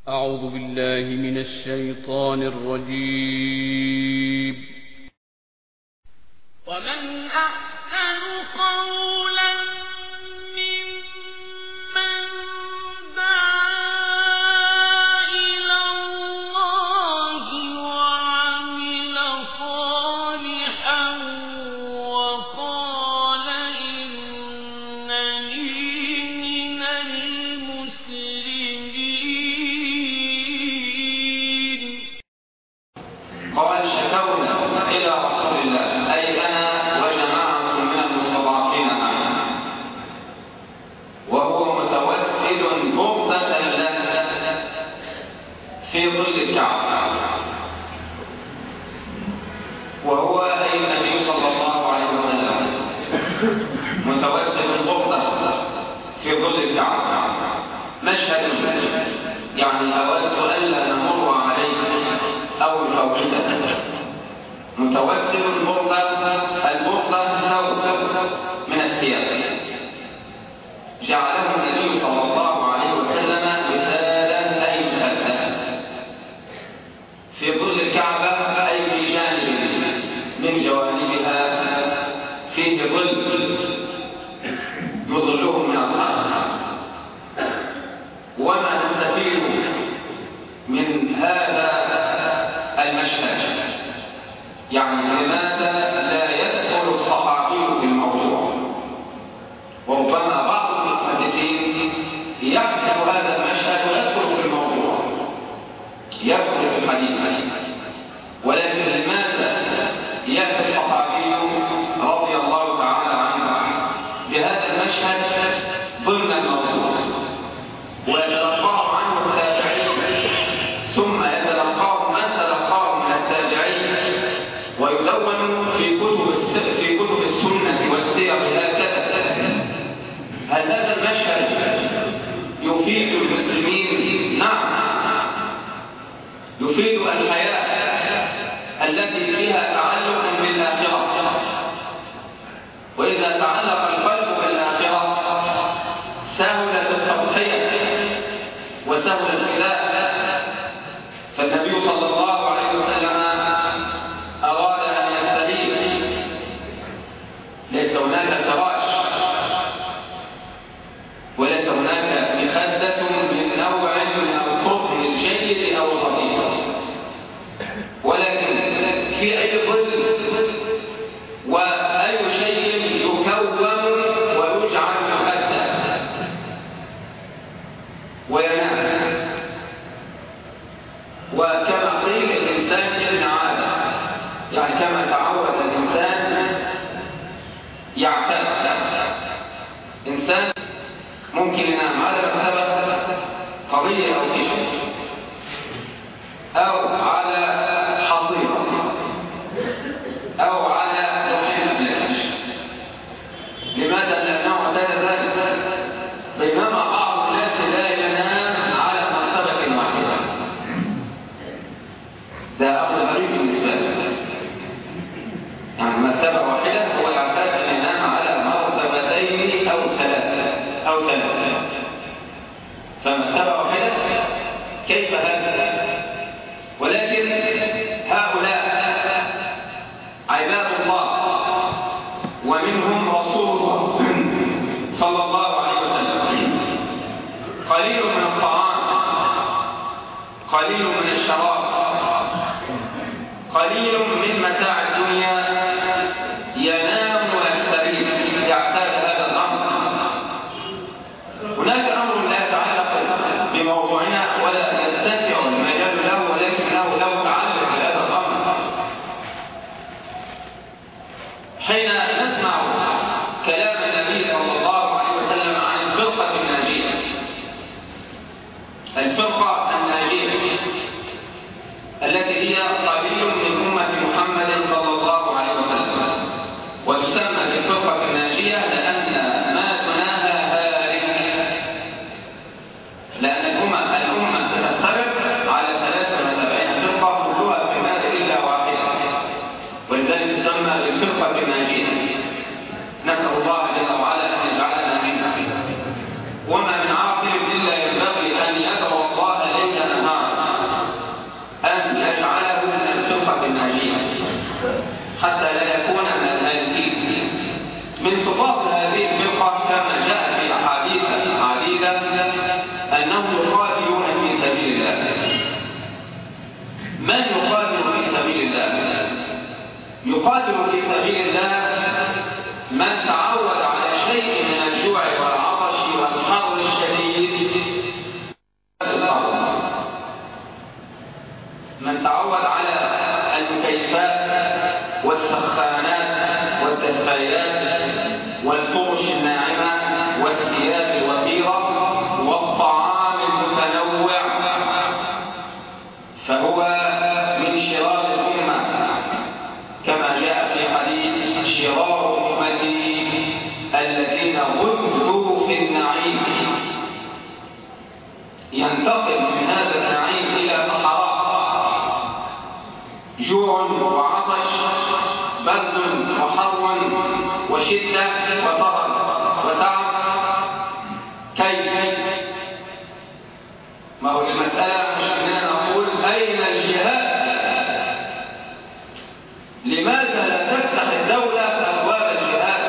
أعوذ بالله من الشيطان الرجيم. ومن أحسن قولا ممن دعا إلى الله وعمل صالحا وقال إنني من المسلمين. قال شكونا إلى رسول الله، أي أنا وجماعة من المستضعفين معي، وهو متوسد بغضة له في ظل الكعبة، وهو أي النبي صلى الله عليه وسلم متوسد بغضة في ظل الكعبة. مشهد يعني أود ألا نمر عليه أو نفوته. متوسد البغضة ثوب من الثياب جعله النبي صلى الله عليه وسلم وسادا أي مثلا في ظل الكعبة، أي في جانب من جوانبها فيه ظل يظله من الأرض. وما نستفيد من هذا المشهد؟ يعني لماذا لا يدخل الصحابي في الموضوع؟ وربما بعض المحدثين يحدث هذا المشهد ويدخل في الموضوع، يدخل في الحديث، ولكن لماذا يأتي الصحابي رضي الله تعالى عنه بهذا المشهد ضمن الموضوع ويتلقاه عنه التابعين، ثم يتلقاه من تلقاه من التابعين ويدون في كتب السنة والسير هكذا؟ هل هذا المشهد يفيد المسلمين؟ نعم، يفيد الحياة التي فيها تعلق بالآخرة، وإذا تعلق القلب بالآخرة سهلت التضحية وسهل الفداء. فالنبي صلى الله عليه وسلم أراد أن يستريح، ليس هناك فراش وليس هناك مخدة من نوع من القطن الجيد أو الرديء، ولكن في أي ظل وأي شيء يكون ويجعل مخدة وينام. وكما قيل الإنسان ابن عادة، يعني كما تعود الإنسان يعتاد. إنسان ممكن ينام على مرتبة قوية أو خشب أو على حصيرة أو على دخين بلاش. لماذا؟ لأنه اعتاد ذلك، بينما بعض الناس لا ينام على مرتبة واحدة. ده أمر غريب بالنسبة له، يعني مرتبة واحدة هو يعتاد أن ينام على مرتبتين أو ثلاثة. فمرتبة واحدة كيف هذا؟ ولكن هؤلاء عباد الله ومنهم رسول الله صلى الله عليه وسلم، قليل من الطعام، قليل من الشراب، قليل من متاع الدنيا، ينام ويستريح، يعتاد هذا الأمر. هناك أمر لا يتعلق بموضوعنا ولا يتسع المجال له، ولكنه له تعلق بهذا الأمر. حين نسمع كلام النبي صلى الله عليه وسلم عن الفرقة الناجية، الفرقة الناجية التي هي قليل من أمة محمد صلى الله عليه وسلم، وتسمى الفرقة الناجية لأن ما تناهى هالك، لأن الأمة ستفترق على 73 فرقة كلها في النار إلا واحدة، ولذلك تسمى بالفرقة الناجية. نسأل الله جل وعلا أن يجعلنا منها. وما من عاقل إلا ينبغي أن يدعو الله ليلا ينتقل من هذا النعيم إلى صحراء، جوع وعطش، برد وحر وشدة وسهر وتعب، كيف؟ ما هو المسألة مش أننا نقول أين الجهاد؟ لماذا لا تفتح الدولة أبواب الجهاد؟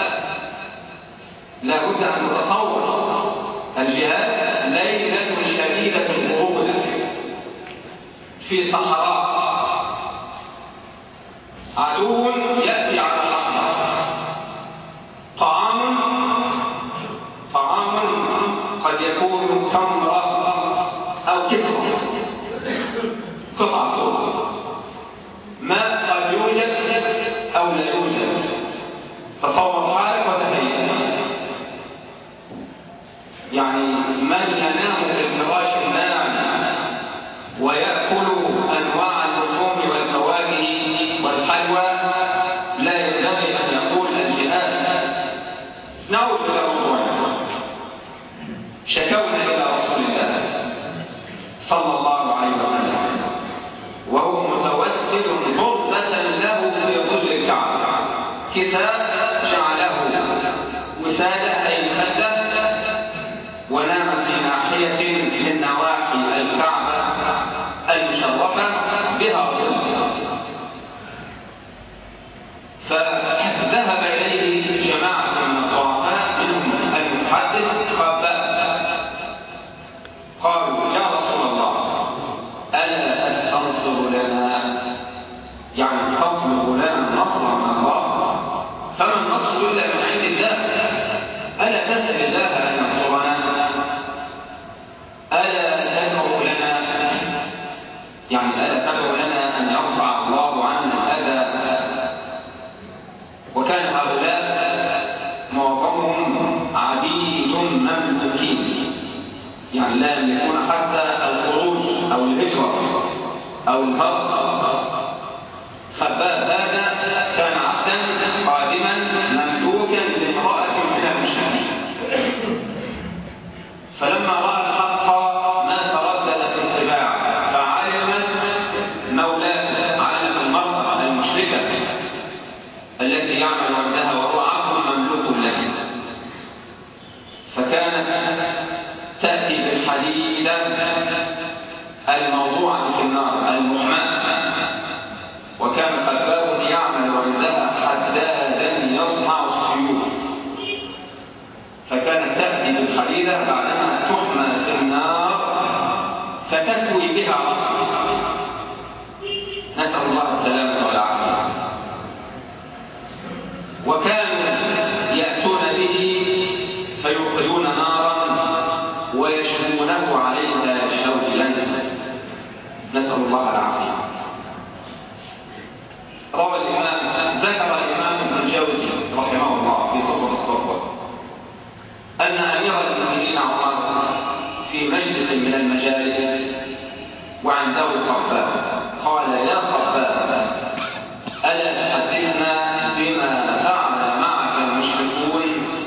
لا بد أن نتصور الجهاد ليلة شديدة البرودة في صحراء، عدو يأتي على الأحمر، طعام قد يكون تمرة أو كسرة، قطع خبز، ماء قد يوجد أو لا يوجد. تصور حالك وتهيئ، يعني من ينام في الفراش الناعم ويأكل أنواع اللحوم والفواكه والحلوى لا ينبغي أن يقول الجهاد. نعود إلى موضوعنا. شكونا إلى رسول الله صلى الله عليه وسلم وهو متوسد ضربة له في ظل الكعبة، كساء جعله وسادة أي مخدة، ونام في ناحية من نواحي الكعبة المشرفة بها ظل. فذهب إليه جماعة من الضعفاء منهم المتحدث خباب، قالوا يا رسول الله ألا تستنصر لنا، يعني تطلب لنا نصرا من الله؟ فما النصر إلا من عند الله، ألا تسأل الله أن ينصرنا؟ ألا تدعو لنا، يعني ألا تدعو لنا أن يرفع الله عنا الأذى؟ وكان هؤلاء معظمهم عبيد مملوكين، يعني لا يملكون حتى الخروج أو الهجرة أو الهرب. خباب هذا كان عبدا قادما مملوكا لامرأة من المشركين، فلما رأى الحق ما تردد في اتباعه، فعلمت مولاته، علمت المرأة المشركة التي يعمل عندها وهو عبد مملوك له، فكانت تأتي بالحديدة الموضوعة في النار المحماة، وكان خباب يعمل عندها حدادا يصنع السيوف، فكانت تأتي بالحديدة بعدما تحمى في النار فتكوي بها رأسه، نسأل الله السلامة والعافية. وكانوا يأتون به فيوقدون نارا ويشمونه عليها شوكا، نسأل الله العافية. روى ذكر الإمام ابن الجوزي رحمه الله في صفة الصفوة أن أمير المؤمنين عمر في مجلس من المجالس وعنده خباب قال يا خباب ألا تحدثنا بما فعل معك المشركون؟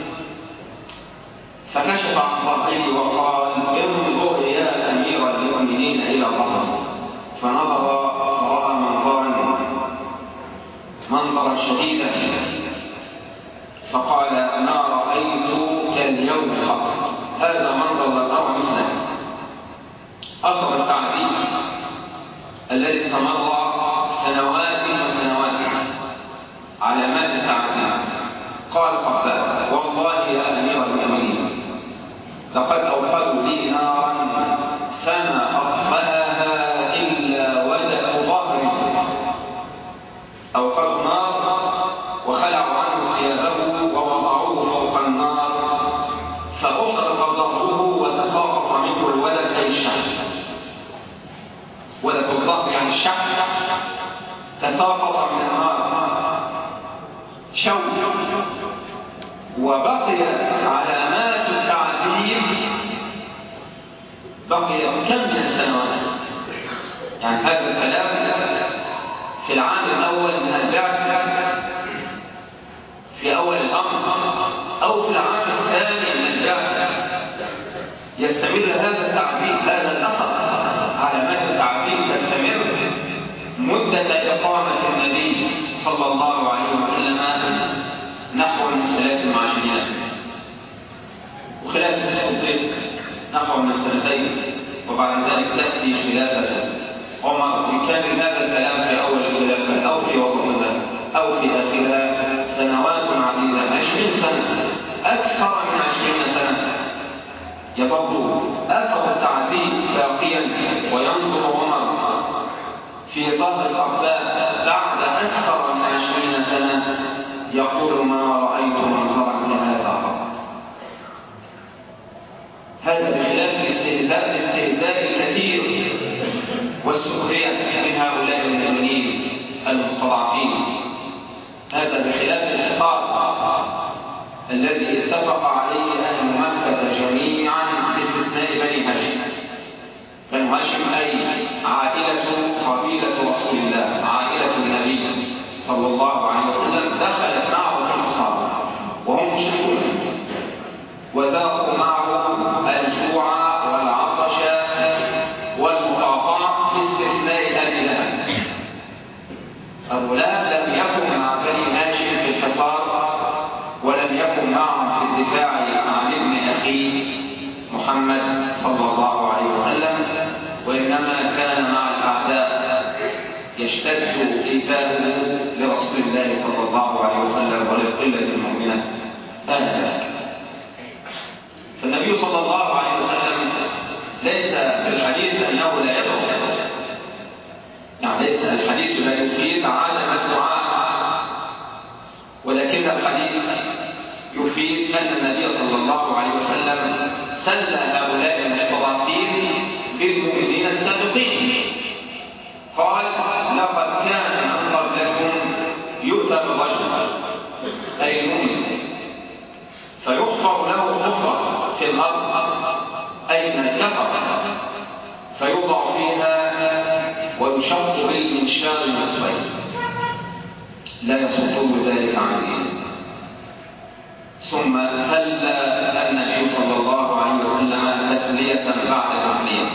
فكشف عن ظهره وقال انظر يا أمير المؤمنين إلى ظهري، فنظر فرأى منظرا شديدا، فقال ما رأيت كاليوم قط، هذا منظر لا أرى مثله. أخذ التعذيب الذي استمر سنوات وسنوات، علامات التعذيب. قال خباب والله يا أمير المؤمنين لقد أوقدوا لي نارا فما أطفأها إلا وجه ظهري. أوقدوا نار وخلعوا عنه ثيابه ووضعوه فوق النار، فأحرق ظهره وتساقط منه الولد أي الشمس، ولد الظهر يعني الشمس تساقط من النار شوك. وبقيت علامات التعذيب بقيت كم من السنوات، يعني هذا الكلام في العام الأول من البعثة في أول الأمر أو في العام الثاني من البعثة، يستمر هذا التعذيب مدة إقامة النبي صلى الله عليه وسلم نحو 23 سنة، وخلافة الصديق نحو من 2 وبعد ذلك تأتي خلافة عمر. إن كان هذا الكلام في أول الخلافة أو في وسطها أو في آخرها سنوات عديدة، 20 سنة، أكثر من 20 سنة، يظل أثر التعذيب باقيا، وينظر عمر في ظهر الأرباب بعد أكثر من 20 سنة يقول ما رأيت منظرا كهذا قط. هذا بخلاف الاستهزاء الكثير والسخرية من هؤلاء المؤمنين المستضعفين. هذا بخلاف الحصار الذي اتفق عليه أهل مكة جميعا باستثناء بني هاشم. بنو هاشم أي عائلة قبيلة رسول الله، عائلة النبي صلى الله عليه وسلم، دخلت معه في الحصار وهم مشركون، وذاقوا معه الجوع والعطش والمقاطعة باستثناء أبي لهب. أبو لهب لم يكن مع بني هاشم في الحصار، ولم يكن معهم في الدفاع عن ابن أخيه محمد صلى الله عليه وسلم، وإنما كان مع الأعداء يشتد إيذاؤه لرسول الله صلى الله عليه وسلم وللقلة المؤمنة آنذاك. فالنبي صلى الله عليه وسلم ليس في الحديث أنه لا يدعو، يعني ليس الحديث لا يفيد عالم الدعاء، ولكن الحديث يفيد أن النبي صلى الله عليه وسلم سلى هؤلاء المستضعفين بالمؤمنين السابقين. قال لقد كان من قبلكم يؤتى بالرجل أي المؤمن فيحفر له حفرة في الأرض أي من الكفر، فيوضع فيها ويشق بالمنشار نصفين لا يصده ذلك عن دينه. ثم سلى النبي صلى الله عليه وسلم تسلية بعد تسلية،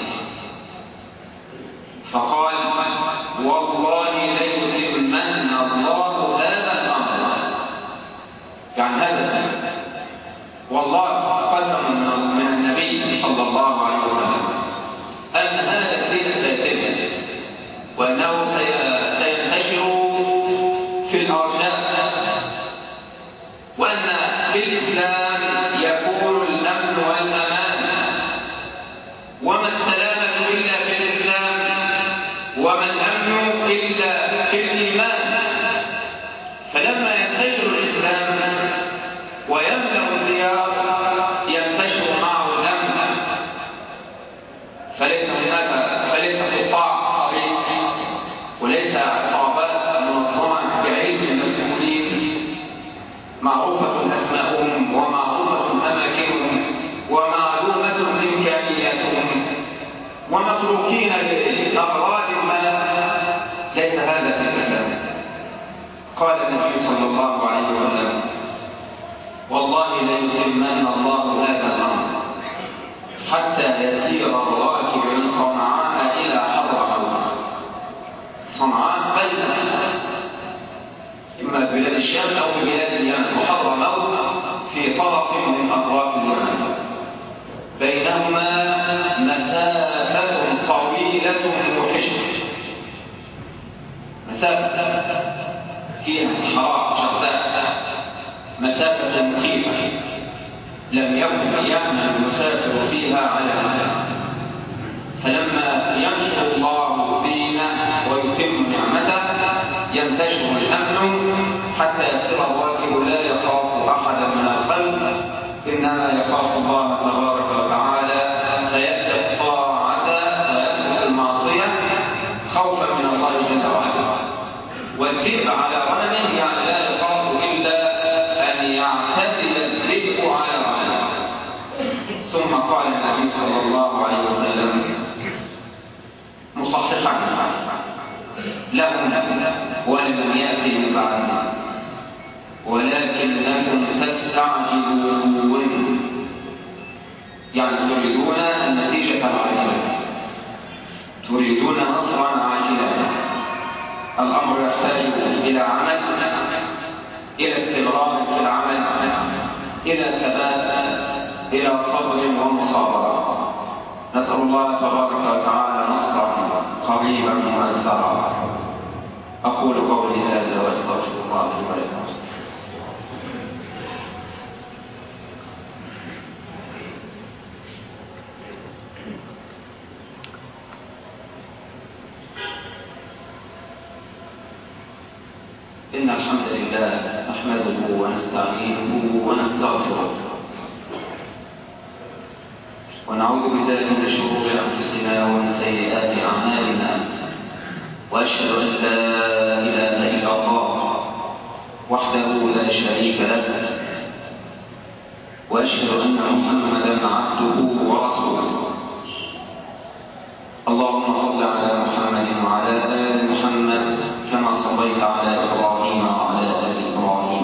فقال والله ليتمن الله هذا الأمر، يعني هذا والله قسم من النبي صلى الله عليه وسلم أن هذا الدين سيتم، وأنه سينتشر في الأرجاء، وأن بالإسلام يكون الأمن والأمان، وما السلامة إلا في الإسلام، وما الأمن إلا في الإيمان. فلما ينتشر الإسلام ويملأ الديار ينتشر معه الأمن، فليس قطاع طريق وليس عصابات منظمة بعلم المسؤولين معروفة أسماؤهم ومعروفة أماكنهم ومعلومة إمكانياتهم ومتروكين لأغراض ما، ليس هذا في الإسلام. قال النبي صلى الله عليه وسلم والله ليتمن الله هذا الأمر حتى يسير الراكب من صنعاء إلى حضرموت. صنعاء بلدة إما بلاد الشام أو بلاد اليمن، وحضرموت في طرف من أطراف اليمن، بينهما مسافة طويلة موحشة، مسافة فيها صحراء شرقاء، مسافة مخيفة لم يكن يأمن المسافر فيها على نفسه. فلما ينشر الله دينه ويتم نعمته ينتشر الأمن حتى يصير الراكب لا يخاف أحدا من الخلق، إنما يخاف الله تبارك وتعالى، فيأتي الطاعة ويترك المعصية خوفا من الله جل وعلا. والذئب على غنمه يعني لا يخاف إلا أن يعتدل الذئب على غنمه. ثم قال النبي صلى الله عليه وسلم مصححا لهم ولمن يأتي من بعدهم ولكنكم تستعجلون، يعني تريدون النتيجة العاجلة، تريدون نصرا عاجلا، الأمر يحتاج إلى عمل، إلى استمرار في العمل، إلى ثبات، إلى صبر ومصابرة. نسأل الله تبارك وتعالى نصرا قريبا مؤزرا. أقول قولي هذا وأستغفر الله لي ولكم. إن الحمد لله نحمده ونستعينه ونستغفره ونعوذ بالله من شرور أنفسنا ومن سيئات أعمالنا، وأشهد أن لا إله إلا الله وحده لا شريك له، وأشهد أن محمدا عبده ورسوله. اللهم صل على محمد وعلى آل محمد كما صليت على إبراهيم وعلى آل إبراهيم،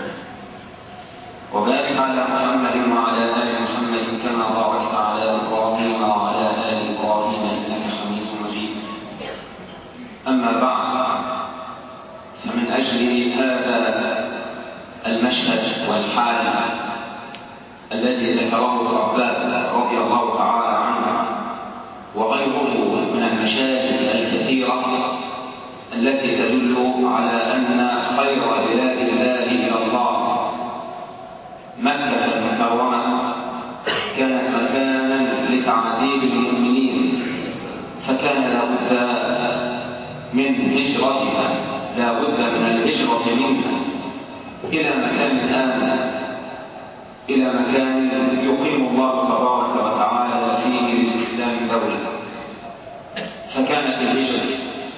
وبارك على محمد وعلى آل محمد كما باركت على إبراهيم وعلى آل إبراهيم إنك حميد مجيد. أما بعد، فمن أجل هذا المشهد والحال الذي ذكره الرباب رضي الله تعالى عنه وغيره من المشاهد الكثيرة التي تدل على أن خير بلاد الله إلى الله مكة المكرمة كانت مكانا لتعذيب المؤمنين، فكان لابد من هجرتها، لابد من الهجرة منها إلى مكان آمن، إلى مكان يقيم الله تبارك وتعالى فيه للإسلام دولة. فكانت الهجرة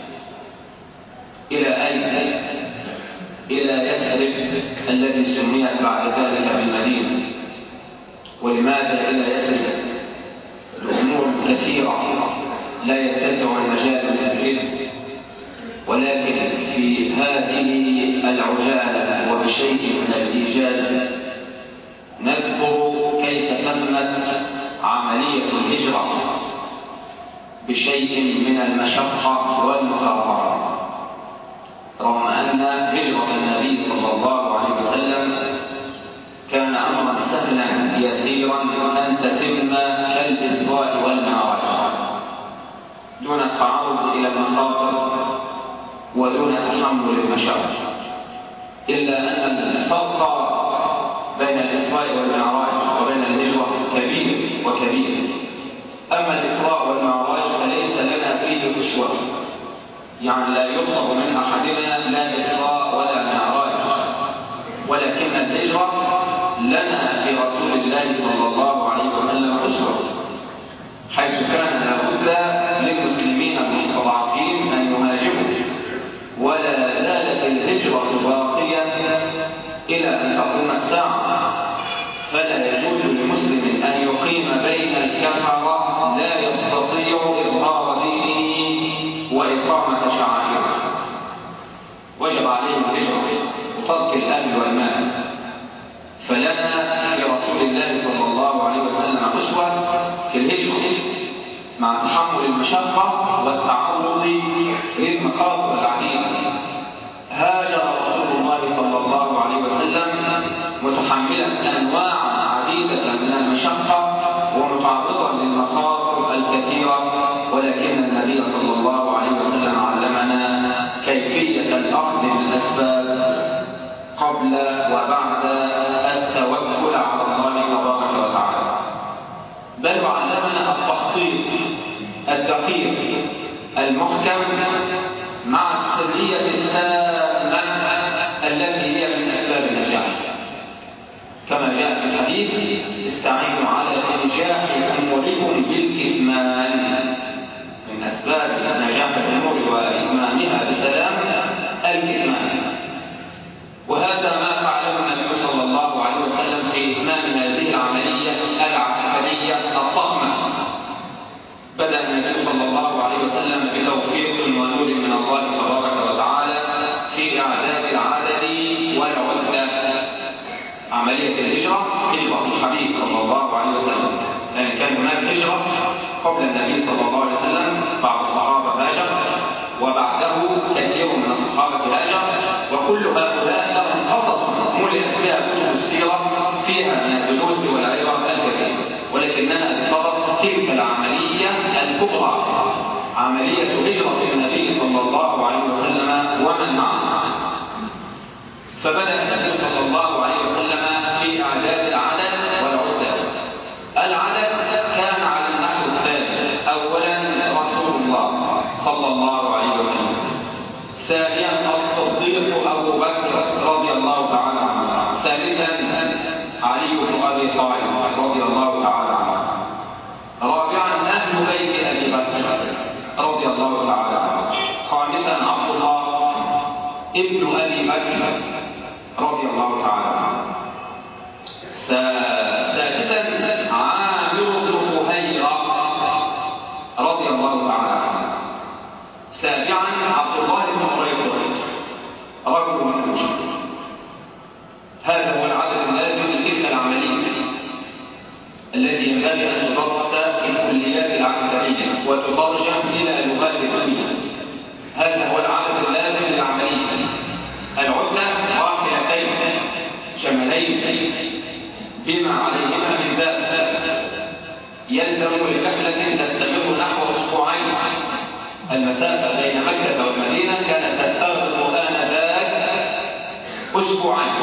إلى أين؟ إلى يثرب التي سميت بعد ذلك بالمدينة. ولماذا إلى يثرب؟ الأمور كثيرة لا يتسع المجال للذكر، ولكن في هذه العجالة وبشيء من الإيجاز نذكر كيف تمت عملية الهجرة بشيء من المشقة والمخاطرة، رغم أن هجرة النبي صلى الله عليه وسلم كان أمرا سهلا يسيرا أن تتم كالإسراء والمعراج دون التعرض إلى المخاطر ودون تحمل المشاق، إلا أن الفرق بين الإسراء والمعراج وبين الهجرة كبير وكبير. أما الإسراء والمعراج فليس لنا فيه كشوة، يعني لا يطلب من أحدنا لا إسراء ولا معراج، ولكن الهجرة لنا في رسول الله صلى الله عليه وسلم أسوة، حيث كان لابد للمسلمين المستضعفين أن يهاجروا، ولا زالت الهجرة باقية إلى أن تقوم الساعة. فلا يجوز لمسلم أن يقيم بين الكفرة لا يستطيع إظهار دينه وإقامة شعائره، وجب عليه الهجرة وترك الأهل والمال. فلنا في رسول الله صلى الله عليه وسلم أسوة في الهجرة مع تحمل المشقة والتعرض للمخاطر العديدة. هاجر رسول الله صلى الله عليه وسلم متحملا أنواعا عديدة من المشقة ومتعرضا للمخاطر الكثيرة، ولكن النبي صلى الله عليه وسلم علمنا كيفية الأخذ بالأسباب قبل وبعد التوكل على الله تبارك وتعالى، بل وعلمنا التخطيط الدقيق المحكم مع السرية التامة التي هي من أسباب النجاح، كما جاء في الحديث: استعينوا على إنجاح أموركم بالكتمان. من أسباب نجاح الأمور وإتمامها بسلام الكتمان، وهذا ما فعله النبي صلى الله عليه وسلم في إتمام هذه العملية العسكرية الضخمة. بدأ النبي صلى الله عليه وسلم بتوفيق ونور من الله تبارك وتعالى في إعداد العدد والعدة. عملية الهجرة هجرة الحبيب صلى الله عليه وسلم، لأن كان هناك هجرة قبل النبي صلى الله عليه وسلم، بعض الصحابة هاجر، وبعده كثير من صحابة هاجر، وكل هؤلاء لهم قصص ملئت بها كتب السيرة فيها من الدروس والعبر الكثير، ولكننا بصدد تلك العملية الكبرى، عملية هجرة النبي صلى الله عليه وسلم ومن معه. فبدأ النبي صلى الله عليه وسلم في إعداد العدد والعدة. العدد كان على النحو التالي: أولا رسول الله صلى الله عليه وسلم، ثانيا الصديق أبو بكر رضي الله تعالى عنه، ثالثا علي بن أبي طالب رضي الله تعالى عنه، رابعا أهل بيت أبي بكر رضي الله تعالى عنه، خامسا عبد الله ابن أبي بكر رضي الله تعالى عنه، سادسا عامر بن فهيرة رضي الله تعالى عنه، سابعا عبد الله بن قريظة رجل من المشركين. هذا هو العدد اللازم لتلك العملية التي ينبغي أن تدرس في الكليات العسكرية وتترجم إلى لغات الدنيا. هذا هو العدد اللازم للعملية. العدة راحلتين شملين بما عليهما من زاد، يلزم لرحلة تستمر نحو أسبوعين. المسافة بين مكة والمدينة كانت تستغرق آنذاك أسبوعين،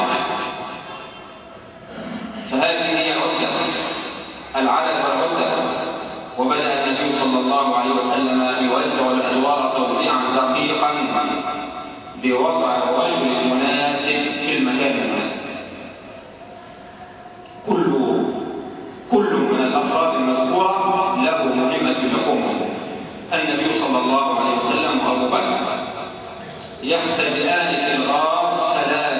فهذه هي عدة العدد والعدة. وبدأ النبي صلى الله عليه وسلم يوزع الأدوار توزيعا دقيقا بوضع الرجل المناسب في المكان المناسب. كل من الأفراد المذكورة له مهمة تقوم. النبي صلى الله عليه وسلم وأبو بكر يختبئان في الغار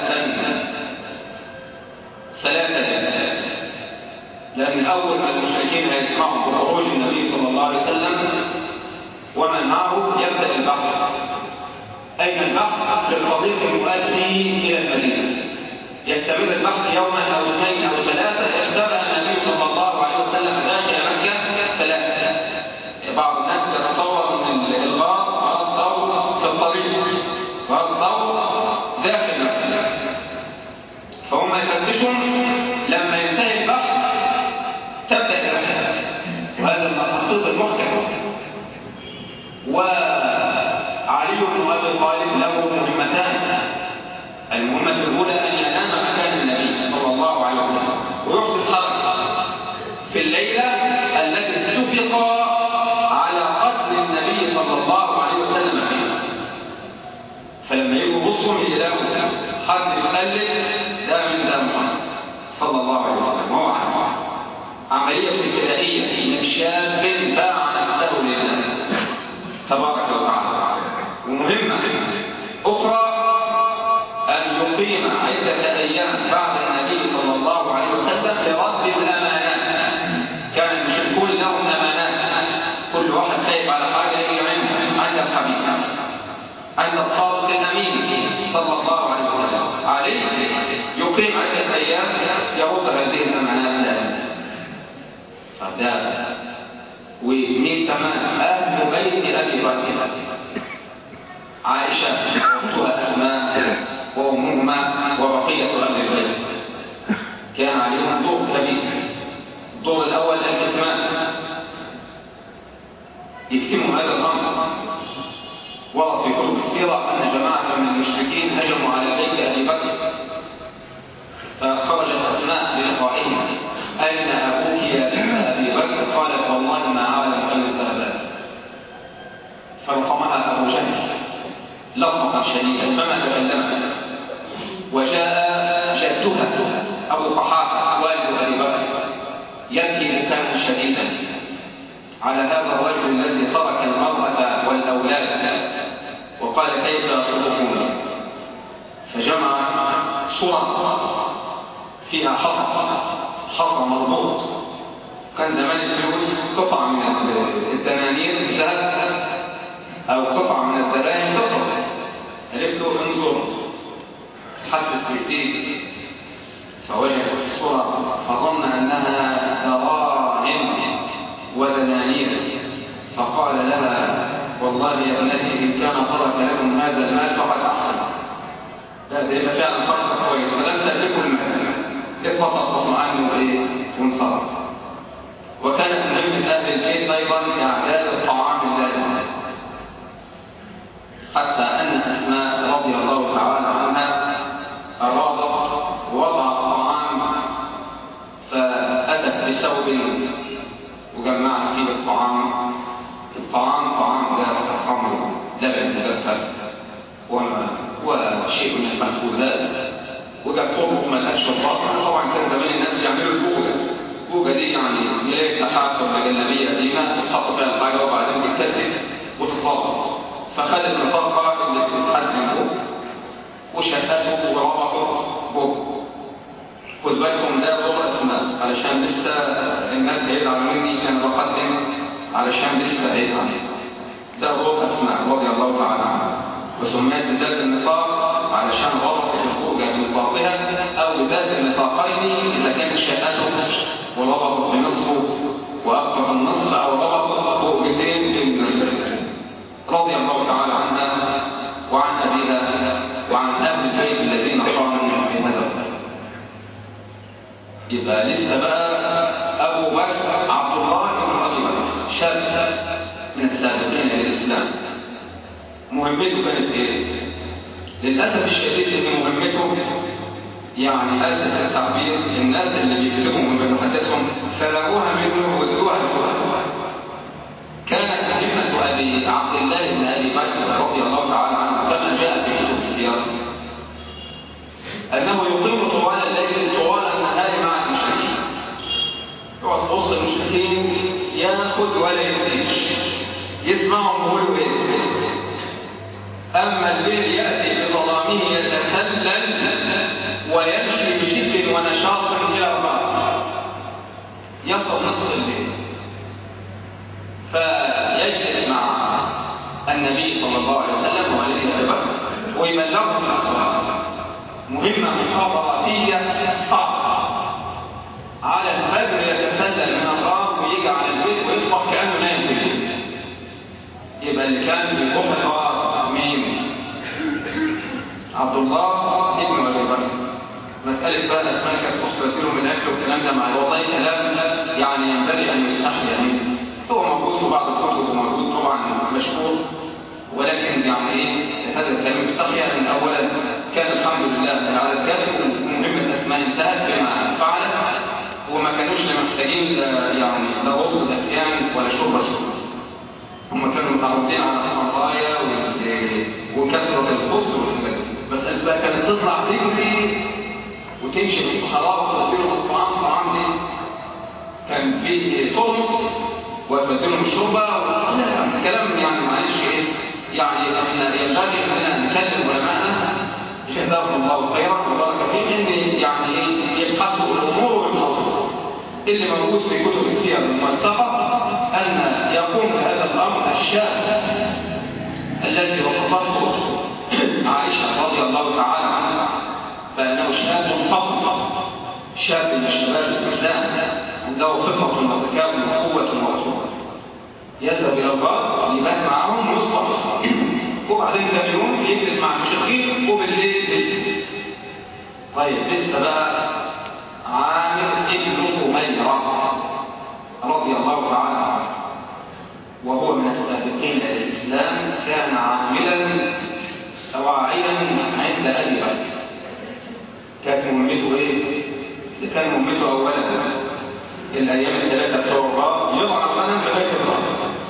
ثلاثة، لأن أول ما المشركين يسمعوا بخروج النبي صلى الله عليه وسلم ومن معه يبدأ البحث. أين البحث؟ في الطريق المؤدي إلى المدينة. يستمر البحث يوما أو اثنين أو ثلاثة. اختبأ النبي صلى الله عليه وسلم داخل مكة ثلاثة. بعض الناس يتصور من الغار غار في الطريق، غار داخل مكة، فهم يفتشون. لما ينتهي البحث تبدأ الرحلة، وهذا التخطيط المحكم. وعلي بن أبي طالب له مهمتان. المهمة الأولى أن ينام مكان النبي صلى الله عليه وسلم ويحسن الحركة في الليلة التي اتفق على قتل النبي صلى الله عليه وسلم فيها. فلما يجوا بصهم يلاقوا حد يقلد ده من ده محمد صلى الله عليه وسلم. هو عملية ابتدائية من شاب باع نفسه لله تبارك وتعالى. ومهمة أخرى أن يقيم عدة أيام بعد النبي صلى الله عليه وسلم لرد الأمانات. كان المشركون لهم أمانات، كل واحد خايف على حاجة يجي عند الحبيب، عند الصادق الأمين صلى الله عليه وسلم. عليه يقيم عدة أيام يرد هذه الأمانات لهم. فده ومين كمان؟ أهل بيت أبي بكر، عائشة وأختها أسماء وأمهما وبقية أهل البيت. كان عليهم دور كبير. الدور الأول الكتمان، يكتموا هذا الأمر. ورد في كتب السيرة أن جماعة من المشركين هجموا على بيت أبي بكر، فخرجت أسماء للقائها: أين أبوك يا بنت أبي بكر؟ قالت: والله ما أعلم أين ذهب. فرقمها أبو جهل لطمة شديدة فما تكلمت. وجاء جدها أبو قحافة والد أبي بكر يبكي بكاء شديدا على هذا الرجل الذي ترك المرأة والأولاد، وقال: كيف تتركوني؟ فجمع صورة فيها حصى مربوط. كان زمان الفلوس قطعة من الدنانير ذهب أو قطعة من الدراهم فضة. قالت له: انظر، حسس بإيديه، فوجد الصورة فظن أنها دراهم ودنانير، فقال لها: والله يا ابنتي إن كان ترك لكم هذا المال فقد أحسن لا ده يبقى فعلا فرصة كويسة، ما دام سلكوا المال اتبسط واطمأن وايه وانصرف. وكانت من أهل البيت أيضا إعداد الطعام اللازم، حتى أن أسماء رضي الله تعالى عنها أرادت وضع الطعام فأتت بثوب وجمعت فيه الطعام طعام دافئ، خمر لبن مجفف وشيء من المخبوزات، وجاب طرق ملهاش شرطات. طبعا كان زمان الناس بيعملوا البوجة دي يعني يلاقي لحاف ولا جلابيه قديمه تحط فيها الحاجه وبعدين بتكتف وتتفضل، فخد النفاقه اللي بتتحجم وشقته وربطه بوج. خد بالكم ده وضع اسماء علشان لسه الناس هيزعلوا مني، كان بقدم علشان لسه هيزعل. ده وضع اسماء رضي الله تعالى عنها، وسميت بذات النفاق علشان ربطت الفوجة من بعضها، أو بذات النفاقين إذا كانت شقته وربطت بنصفه وأبقى النصف، أو ربطت فوجتين بالنصف. رضي الله تعالى عنها وعن أبيها وعن أهل البيت الذين قاموا بهذا الأمر. يبقى لسه بقى أبو بكر عبد الله بن أبي بكر، شاب من السابقين للإسلام. مهمته كانت ايه؟ للاسف الشديد ان مهمته يعني اسف التعبير الناس اللي بيكتبهم وبيحدثهم سلبوها منه وادوها لفلان. كانت مهمه ابي عبد الله بن ابي بكر رضي الله تعالى عنه كما جاء في كتب السير انه يقيم طوال الليل طوال النهار مع المشركين. يقعد في وسط المشركين ياخذ ولا يديش، يسمعهم يقولوا ايه. أما الليل يأتي بظلامه يتسلل ويمشي بجد ونشاط إلى الغار، يصل نصف الليل فيجلس مع النبي صلى الله عليه وسلم وعليه أبي بكر ويبلغهم الأخبار. مهمة مخابراتية صعبة. على الفجر يتسلل من الغار ويجي على البيت ويصبح كأنه نايم في البيت. يبقى اللي كان بيروح الغار مين؟ عبد الله ابن ابي بكر. مساله بقى اسماء كانت اخرى لهم الاكل والكلام ده مع والله كلام يعني ينبغي ان يستحي منه. هو موجود في بعض الكتب وموجود طبعا مشهور، ولكن يعني ايه هذا الكلام يستحي ان اولا كان الحمد لله على الكافر ومهمه اسماء انتهت بما فعلت، وما كانوش محتاجين يعني لا غسل الاسيان ولا شرب السكر. هم كانوا متعودين على القضايا وكثرة الخبز والحاجات، بس بقى كانت تطلع تجري وتمشي في الصحراء وتبدلهم الطعام. طعام دي كان فيه طرس وتبدلهم الشوربة كلام يعني معلش ايه يعني احنا ينبغي اننا نكلم علماءنا جزاهم الله خيرا وبارك فيهم ان يعني ايه يبحثوا الامور ويبحثوا. اللي موجود في كتب السير الموثقة أن يقوم بهذا الأمر الشاب الذي وصفته عائشة رضي الله تعالى عنها بأنه شاب فخم، شاب من شباب الإسلام عنده خبرة وذكاء وقوة وعزوة، يذهب إلى الغار يبات معهم ويصبح وبعدين ثاني يوم يجلس مع المشركين وبالليل. طيب لسه بقى عامر ابن سميرة رضي الله تعالى عنه وهو من السابقين للإسلام، كان عاملا سواعدا عند أبي بكر. كانت مهمته ايه؟ كان مهمته اولا الايام الثلاثه بتوع الغار يضع الغنم في بيت الغار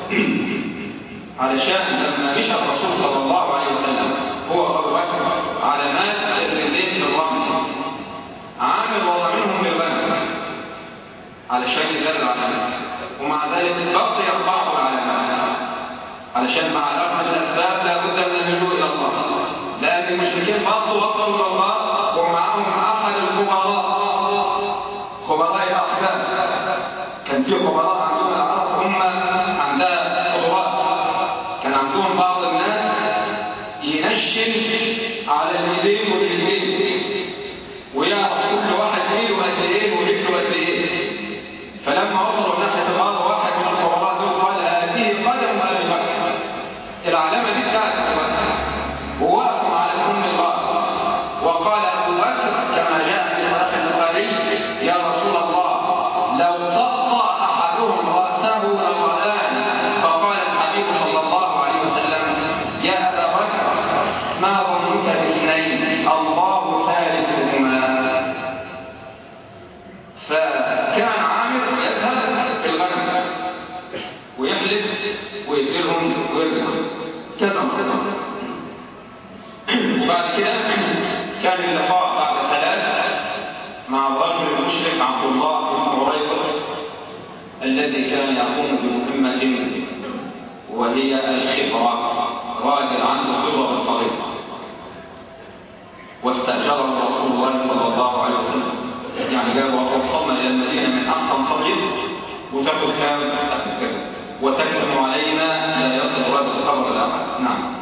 علشان لما مشى الرسول صلى الله عليه وسلم هو ابو بكر علامات الرجلين في الرمل، عامل وضع منهم بالغنم علشان يدل علامات، ومع ذلك بقي بعض العلامات علشان مع الاخذ الاسباب لابد من اللجوء الى الله، لان المشركين برضه وصلوا الى الله ومعهم احد الخبراء، خبراء الاحزاب. كان في خبراء عندهم العرب هم عندها قدرات، كان عندهم بعض الناس ينشن على اليدين والرجلين ويعرف كل واحد ايده قد ايه ورجله قد ايه. فلما وصلوا ناحيه الارض واحد من الخبراء دول قال هذه قدم ابي بكر، العلامه دي بتاعت ابي بكر، ووقفوا على ام الغار ويقتلهم ويرجع كذا مرة. وبعد كده كان اللقاء بعد 3 مع الرجل المشرك عبد الله بن هريرة الذي كان يقوم بمهمة وهي الخبرة، راجل عنده خبرة بالطريق، واستأجره رسول الله صلى الله عليه وسلم، يعني جاب وصلنا إلى المدينة من أحسن طريق وتأخذ كام كذا وتكتم علينا لا يصل هذا الخبر الآخر. نعم.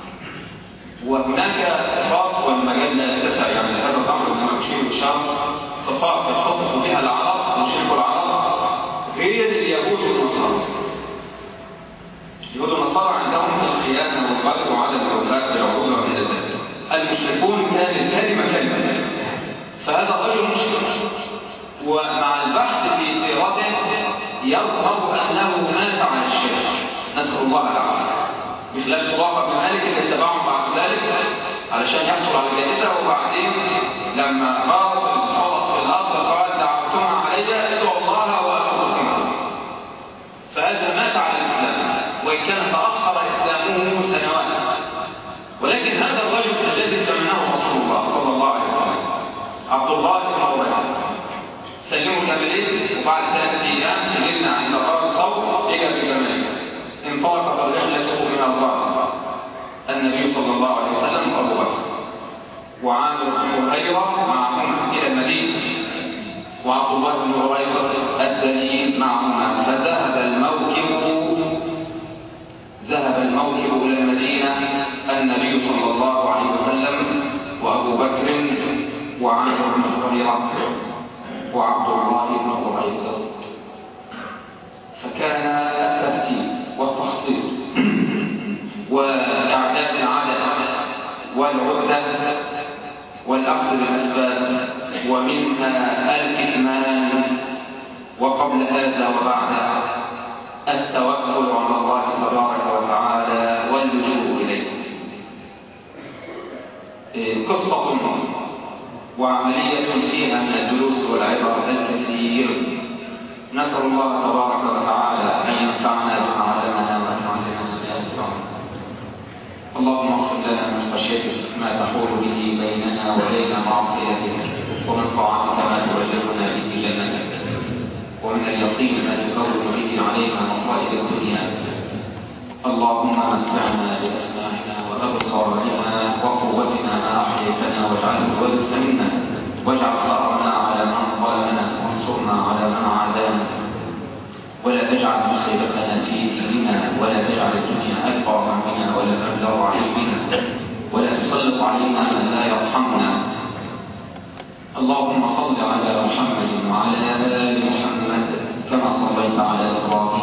وهناك صفات والمجال لا يتسع يعني هذا الأمر من يشير الشام، صفات يتصف بها العرب مشرك العرب غير اليهود والنصارى. اليهود والنصارى عندهم الخيانة والغدر وعدم الوفاء بالعقول ومن ذلك. المشركون كان الكلمة كلمة، فهذا رجل مشرك، ومع البحث في سيرته يظهر أنه مات على الشرك، نسأل الله العافية، بخلاف سراقة بن مالك اللي اتبعهم بعد ذلك علشان يحصل على الجائزة، وبعدين لما غارت الفرس في الأرض قال دعوتما علي ادعوا الله وأخذكما، فهذا مات على الإسلام وإن كان تأخر إسلامه سنوات. ولكن هذا الرجل الذي سمعه رسول الله صلى الله عليه وسلم عبد الله بن هريرة سلمه كاملين، وبعد 3 أيام سجلنا عند قرار الصوت إجا بجمالين، انطلقت رحلته من الله النبي صلى الله عليه وسلم وأبو بكر وعامر بن هريرة معهما إلى المدينة، وعبد الله بن هريرة الدليل معهما، فذهب الموكب إلى المدينة النبي صلى الله عليه وسلم وأبو بكر وعامر بن هريرة وعبد الله بن هريرة. فكان الترتيب والتخطيط وإعداد العدد والعدة والأخذ بالأسباب، ومنها الكتمان، وقبل هذا وبعد التوكل على الله تبارك وتعالى واللجوء إليه. قصة وعملية فيها من الدروس والعبر الكثير، نسأل الله تبارك وتعالى أن ينفعنا بما علمنا وأن يعلمنا ما ينفعنا. اللهم اغفر لنا من خشيتك ما تحول به بيننا وبين معصيتك، ومن طاعتك ما تبلغنا به جنتك، ومن اليقين ما تهون به علينا مصائب الدنيا. اللهم متعنا بأسماعنا وأبصارنا وقوتنا ما أحييتنا واجعله الوارث منا، واجعل ثأرنا على من ظلمنا وانصرنا على من عادانا، ولا تجعل مصيبتنا في ديننا، ولا تجعل الدنيا أكبر همنا ولا مبلغ علمنا، ولا تسلط علينا من لا يرحمنا. اللهم صل على محمد وعلى آل محمد كما صليت على إبراهيم